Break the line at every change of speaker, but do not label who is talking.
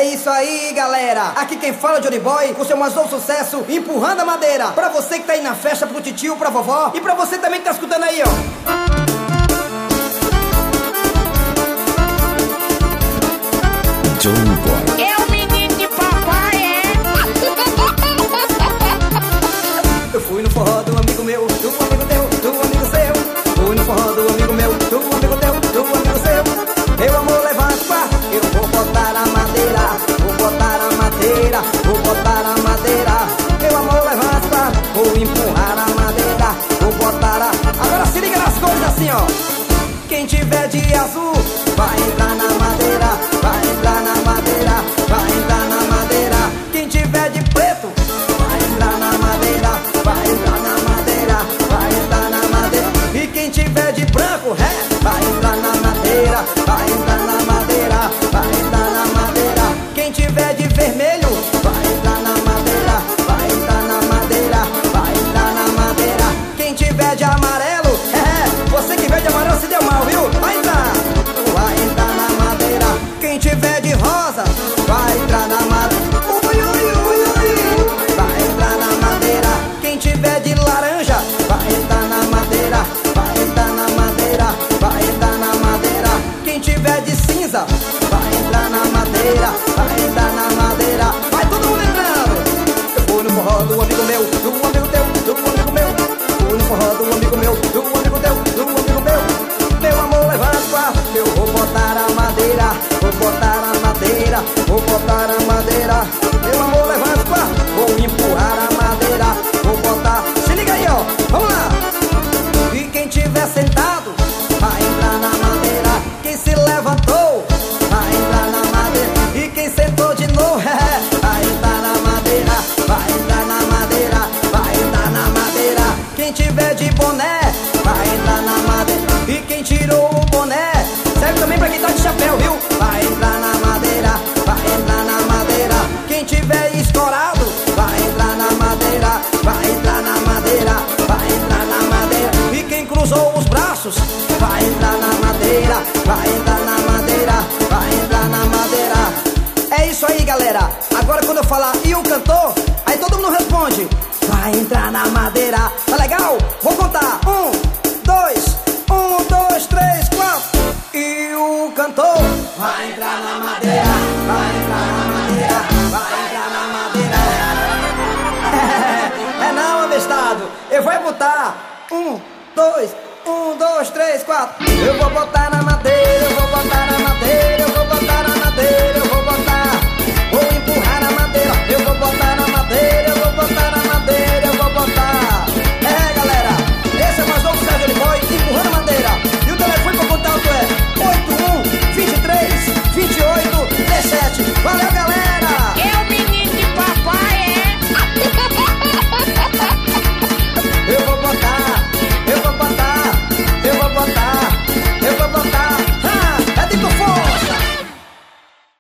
isso aí, galera. Aqui quem fala é Johnny Boy, com seu mais novo sucesso, Empurrando a Madeira. Pra você que tá aí na festa, pro titio, pra vovó, e pra você também que tá escutando aí, ó.
Johnny Boy.
É o menino de papai, é?
Eu fui no forró do amigo meu, do amigo teu, do amigo seu. Fui no forró do amigo meu, do amigo teu, do amigo seu. Meu amor, levanta, eu vou botar a madeira, vou botar a madeira, vou botar a madeira. Meu amor, levanta, vou empurrar a madeira, vou botar a... Agora se liga nas cores assim, ó. Quem tiver de azul, vai entrar na madeira, vai entrar na madeira, vai entrar na madeira. Quem tiver de preto, vai entrar na madeira, vai entrar na madeira, vai entrar na madeira. E quem tiver de branco, vai entrar na madeira, vai entrar na madeira, vai entrar na madeira. Quem tiver de vermelho, vai entrar na madeira, vai entrar na madeira, vai entrar na madeira. Quem tiver de amarelo, você que veio de amarelo se deu mal, viu? Vai entrar na madeira. Quem tiver de rosa, vai entrar na madeira. Ui, ui, ui, ui. Vai entrar na madeira. Quem tiver de laranja, vai entrar na madeira, vai entrar na madeira, vai entrar na madeira. Quem tiver de cinza, vai entrar na madeira, vai entrar na madeira. Vai todo mundo entrando. Eu fui no forró do amigo meu, do amigo teu, do amigo meu. Fui no forró do amigo meu, do amigo teu, do amigo meu. Meu amor, levanta, eu vou botar a madeira, vou botar a madeira, vou botar a madeira. Meu amor, levanta, vou empurrar a madeira, vou botar. Se liga aí, ó, vamos lá. E quem tiver sentado, vai entrar na madeira. Quem se levantou, vai entrar na madeira. E quem sentou de novo, vai entrar na madeira, vai entrar na madeira, vai entrar na madeira. Quem tiver de boné, vai entrar na madeira. E quem tirou o boné, serve também pra quem tá de chapéu, viu? Vai entrar na madeira, vai entrar na madeira. Quem tiver escorado, vai entrar na madeira, vai entrar na madeira, vai entrar na madeira. E quem cruzou os braços, vai entrar na madeira, vai entrar na madeira, vai entrar na madeira. É isso aí, galera. Agora quando eu falar e o cantor, aí todo mundo responde: vai entrar na madeira. Tá legal? Vou contar. 1, 2, 1, 2, 3, 4. E o cantor vai entrar na madeira, vai entrar na madeira, vai entrar na madeira. É não, abestado. Eu vou botar 1, 2, 1, 2, 3, 4. Eu vou botar na madeira, eu vou botar na madeira.